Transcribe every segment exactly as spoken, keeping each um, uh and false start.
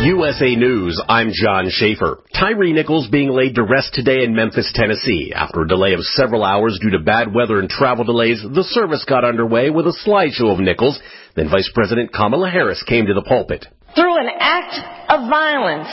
U S A News, I'm John Schaefer. Tyre Nichols being laid to rest today in Memphis, Tennessee. After a delay of several hours due to bad weather and travel delays, the service got underway with a slideshow of Nichols. Then Vice President Kamala Harris came to the pulpit. Through an act of violence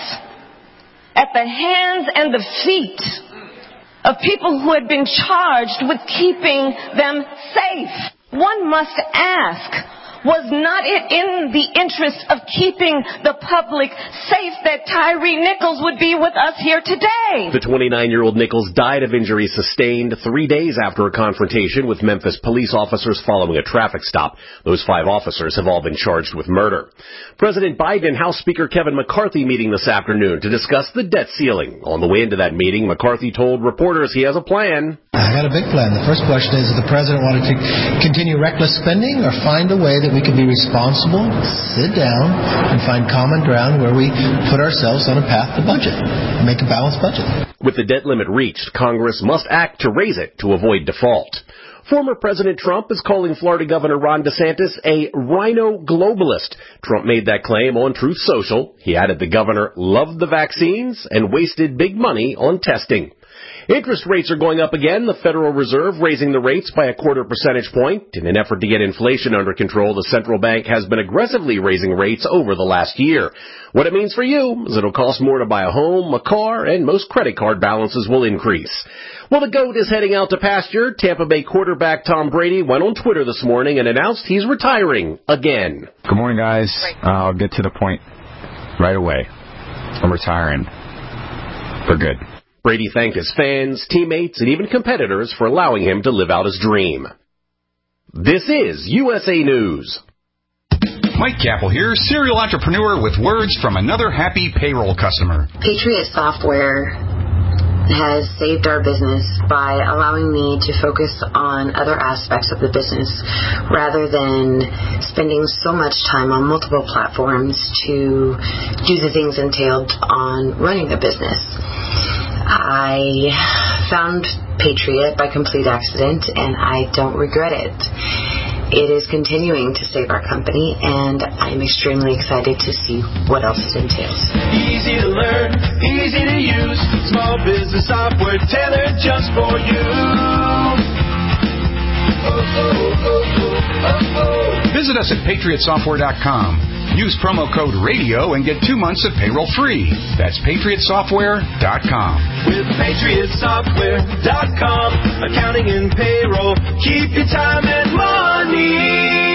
at the hands and the feet of people who had been charged with keeping them safe, one must ask, was not it in the interest of keeping the public safe that Tyre Nichols would be with us here today? The twenty-nine-year-old Nichols died of injuries sustained three days after a confrontation with Memphis police officers following a traffic stop. Those five officers have all been charged with murder. President Biden and House Speaker Kevin McCarthy meeting this afternoon to discuss the debt ceiling. On the way into that meeting, McCarthy told reporters he has a plan. I got a big plan. The first question is, does the president want to continue reckless spending or find a way that we can be responsible, sit down, and find common ground where we put ourselves on a path to budget, make a balanced budget? With the debt limit reached, Congress must act to raise it to avoid default. Former President Trump is calling Florida Governor Ron DeSantis a rhino globalist. Trump made that claim on Truth Social. He added the governor loved the vaccines and wasted big money on testing. Interest rates are going up again, the Federal Reserve raising the rates by a quarter percentage point. In an effort to get inflation under control, the central bank has been aggressively raising rates over the last year. What it means for you is it'll cost more to buy a home, a car, and most credit card balances will increase. Well, the GOAT is heading out to pasture. Tampa Bay quarterback Tom Brady went on Twitter this morning and announced he's retiring again. Good morning, guys. Uh, I'll get to the point right away. I'm retiring for good. Brady thanked his fans, teammates, and even competitors for allowing him to live out his dream. This is U S A News. Mike Capel here, serial entrepreneur with words from another happy payroll customer. Patriot Software has saved our business by allowing me to focus on other aspects of the business rather than spending so much time on multiple platforms to do the things entailed on running the business. I found Patriot by complete accident, and I don't regret it. It is continuing to save our company, and I'm extremely excited to see what else it entails. Easy to learn, easy to use, small business software tailored just for you. Oh, oh, oh, oh, oh, oh. Visit us at patriot software dot com. Use promo code RADIO and get two months of payroll free. That's patriot software dot com. With patriot software dot com, accounting and payroll, keep your time and money.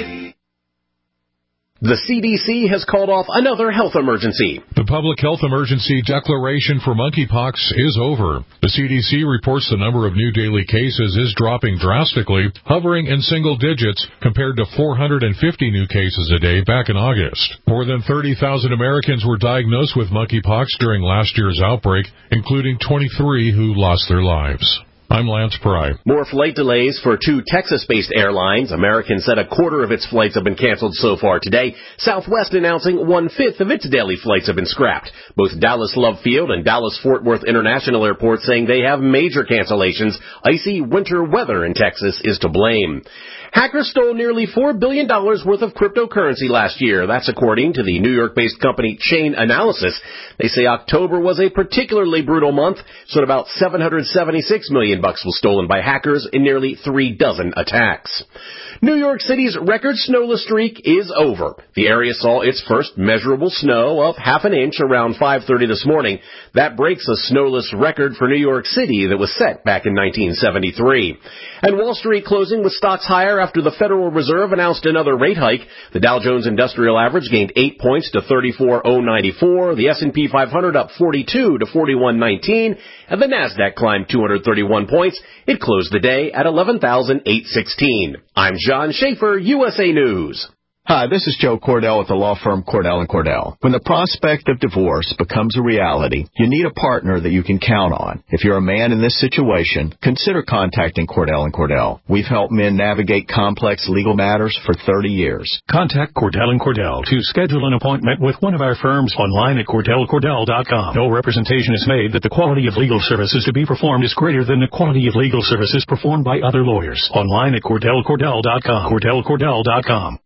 The C D C has called off another health emergency. The public health emergency declaration for monkeypox is over. The C D C reports the number of new daily cases is dropping drastically, hovering in single digits compared to four hundred fifty new cases a day back in August. More than thirty thousand Americans were diagnosed with monkeypox during last year's outbreak, including twenty-three who lost their lives. I'm Lance Pry. More flight delays for two Texas-based airlines. American said a quarter of its flights have been canceled so far today. Southwest announcing one-fifth of its daily flights have been scrapped. Both Dallas Love Field and Dallas-Fort Worth International Airport saying they have major cancellations. Icy winter weather in Texas is to blame. Hackers stole nearly four billion dollars worth of cryptocurrency last year. That's according to the New York-based company Chain Analysis. They say October was a particularly brutal month, so about seven hundred seventy-six million bucks was stolen by hackers in nearly three dozen attacks. New York City's record snowless streak is over. The area saw its first measurable snow of half an inch around five thirty this morning. That breaks a snowless record for New York City that was set back in nineteen seventy-three. And Wall Street closing with stocks higher after the Federal Reserve announced another rate hike. The Dow Jones Industrial Average gained eight points to thirty-four thousand ninety-four. The S and P five hundred up forty-two to forty-one nineteen. And the Nasdaq climbed two hundred thirty-one points. It closed the day at eleven thousand eight hundred sixteen. I'm John Schaefer, U S A News. Hi, this is Joe Cordell with the law firm Cordell and Cordell. When the prospect of divorce becomes a reality, you need a partner that you can count on. If you're a man in this situation, consider contacting Cordell and Cordell. We've helped men navigate complex legal matters for thirty years. Contact Cordell and Cordell to schedule an appointment with one of our firms online at cordell cordell dot com. No representation is made that the quality of legal services to be performed is greater than the quality of legal services performed by other lawyers. Online at cordell cordell dot com. cordell cordell dot com.